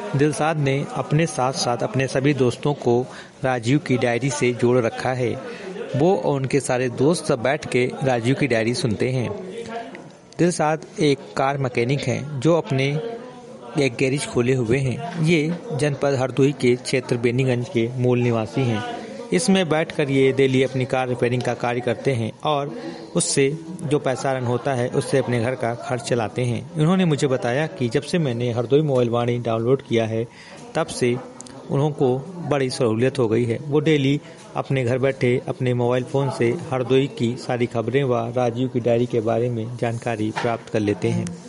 दिलशाद ने अपने साथ साथ अपने सभी दोस्तों को राजीव की डायरी से जोड़ रखा है। वो और उनके सारे दोस्त सब बैठ के राजीव की डायरी सुनते हैं। दिलशाद एक कार मैकेनिक हैं जो अपने एक गैरेज खोले हुए हैं। ये जनपद हरदोई के क्षेत्र बेनीगंज के मूल निवासी हैं। इसमें बैठकर ये डेली अपनी कार रिपेयरिंग का कार्य करते हैं और उससे जो पैसा अर्न होता है उससे अपने घर का खर्च चलाते हैं। उन्होंने मुझे बताया कि जब से मैंने हरदोई मोबाइल वाणी डाउनलोड किया है तब से उनको बड़ी सहूलियत हो गई है। वो डेली अपने घर बैठे अपने मोबाइल फ़ोन से हरदोई की सारी खबरें व राजीव की डायरी के बारे में जानकारी प्राप्त कर लेते हैं।